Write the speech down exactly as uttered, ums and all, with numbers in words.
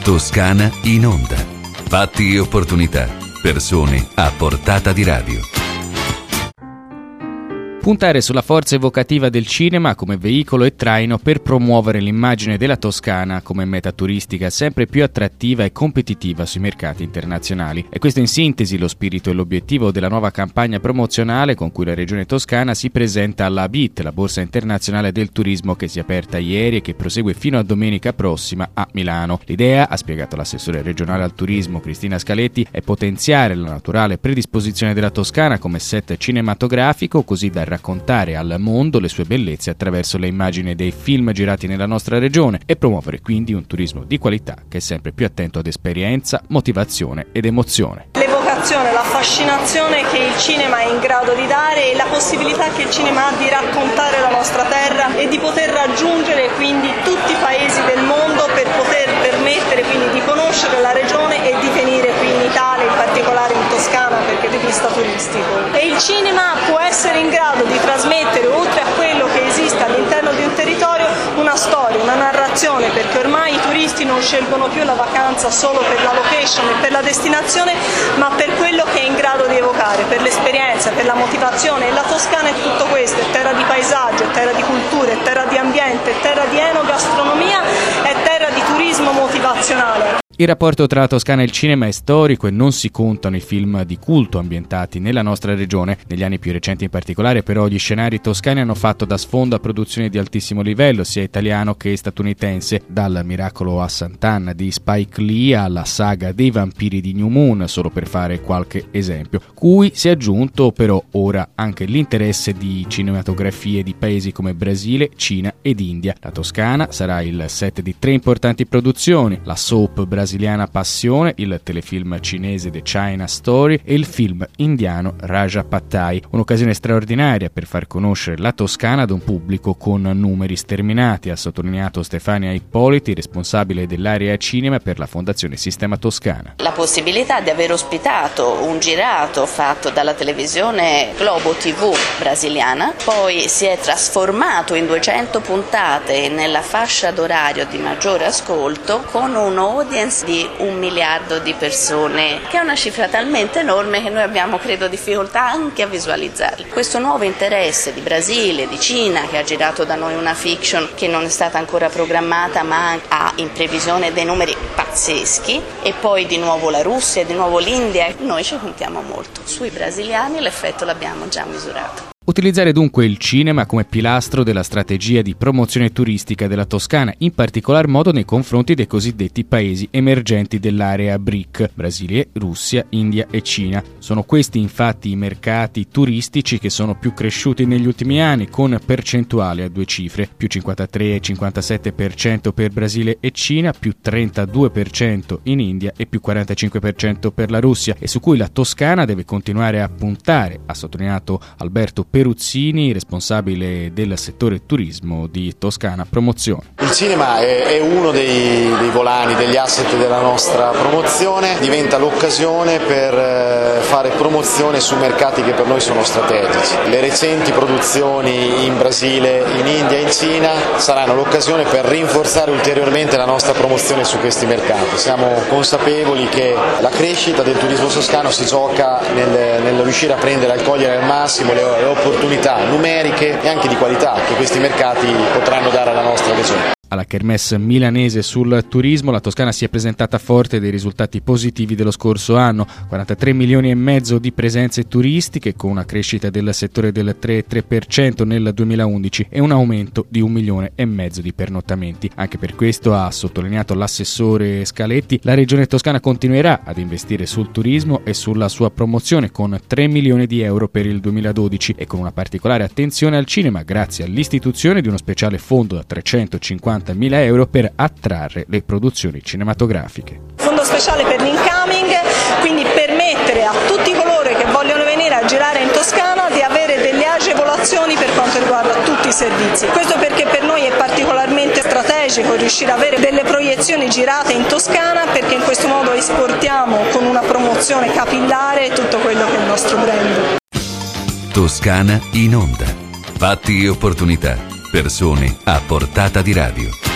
Toscana in onda. Fatti e opportunità. Persone a portata di radio. Puntare sulla forza evocativa del cinema come veicolo e traino per promuovere l'immagine della Toscana come meta turistica sempre più attrattiva e competitiva sui mercati internazionali. E questo in sintesi lo spirito e l'obiettivo della nuova campagna promozionale con cui la Regione Toscana si presenta alla B I T, la Borsa Internazionale del Turismo, che si è aperta ieri e che prosegue fino a domenica prossima a Milano. L'idea, ha spiegato l'assessore regionale al turismo Cristina Scaletti, è potenziare la naturale predisposizione della Toscana come set cinematografico, così da raccontare al mondo le sue bellezze attraverso le immagini dei film girati nella nostra regione e promuovere quindi un turismo di qualità che è sempre più attento ad esperienza, motivazione ed emozione. L'evocazione, la fascinazione che il cinema è in grado di dare e la possibilità che il cinema ha di raccontare la nostra terra e di poter raggiungere quindi tutti i paesi del mondo per poter permettere quindi di conoscere la regione e di venire qui in Italia, in particolare in Toscana, perché di vista turistico. E il cinema può essere in grado di trasmettere, oltre a quello che esiste all'interno di un territorio, una storia, una narrazione, perché ormai i turisti non scelgono più la vacanza solo per la location e per la destinazione, ma per quello che è in grado di evocare, per l'esperienza, per la motivazione. E la Toscana è tutto questo, è terra di paesaggio, è terra di cultura, è terra di ambiente, è terra di enogastronomia, è terra di turismo motivazionale. Il rapporto tra la Toscana e il cinema è storico e non si contano i film di culto ambientati nella nostra regione. Negli anni più recenti in particolare però gli scenari toscani hanno fatto da sfondo a produzioni di altissimo livello, sia italiano che statunitense, dal Miracolo a Sant'Anna di Spike Lee alla saga dei vampiri di New Moon, solo per fare qualche esempio, cui si è aggiunto però ora anche l'interesse di cinematografie di paesi come Brasile, Cina ed India. La Toscana sarà il set di tre importanti produzioni: la soap brasiliana brasiliana Passione, il telefilm cinese The China Story e il film indiano Raja Pattai. Un'occasione straordinaria per far conoscere la Toscana ad un pubblico con numeri sterminati, ha sottolineato Stefania Ippoliti, responsabile dell'area cinema per la Fondazione Sistema Toscana. La possibilità di aver ospitato un girato fatto dalla televisione Globo tivù brasiliana, poi si è trasformato in duecento puntate nella fascia d'orario di maggiore ascolto con un audience di un miliardo di persone, che è una cifra talmente enorme che noi abbiamo, credo, difficoltà anche a visualizzarli. Questo nuovo interesse di Brasile, di Cina, che ha girato da noi una fiction che non è stata ancora programmata ma ha in previsione dei numeri pazzeschi, e poi di nuovo la Russia e di nuovo l'India, noi ci contiamo molto. Sui brasiliani l'effetto l'abbiamo già misurato. Utilizzare dunque il cinema come pilastro della strategia di promozione turistica della Toscana, in particolar modo nei confronti dei cosiddetti paesi emergenti dell'area B R I C, Brasile, Russia, India e Cina. Sono questi infatti i mercati turistici che sono più cresciuti negli ultimi anni, con percentuali a due cifre, più cinquantatré e cinquantasette per cento per Brasile e Cina, più trentadue per cento in India e più quarantacinque per cento per la Russia, e su cui la Toscana deve continuare a puntare, ha sottolineato Alberto Peruzzini, responsabile del settore turismo di Toscana Promozione. Il cinema è, è uno dei, dei volani, degli asset della nostra promozione, diventa l'occasione per eh, fare promozione su mercati che per noi sono strategici. Le recenti produzioni in Brasile, in India e in Cina saranno l'occasione per rinforzare ulteriormente la nostra promozione su questi mercati. Siamo consapevoli che la crescita del turismo toscano si gioca nel, nel riuscire a prendere e a cogliere al massimo le, le opportunità numeriche e anche di qualità che questi mercati potranno dare alla nostra regione. Alla Kermesse milanese sul turismo la Toscana si è presentata forte dei risultati positivi dello scorso anno, quarantatré milioni e mezzo di presenze turistiche con una crescita del settore del tre virgola tre per cento nel duemilaundici e un aumento di un milione e mezzo di pernottamenti. Anche per questo, ha sottolineato l'assessore Scaletti, la Regione Toscana continuerà ad investire sul turismo e sulla sua promozione con tre milioni di euro per il duemiladodici e con una particolare attenzione al cinema grazie all'istituzione di uno speciale fondo da trecentocinquantamila euro per attrarre le produzioni cinematografiche. Fondo speciale per l'incoming, quindi permettere a tutti coloro che vogliono venire a girare in Toscana di avere delle agevolazioni per quanto riguarda tutti i servizi. Questo perché per noi è particolarmente strategico riuscire ad avere delle proiezioni girate in Toscana, perché in questo modo esportiamo con una promozione capillare tutto quello che è il nostro brand. Toscana in onda. Fatti e opportunità. Persone a portata di radio.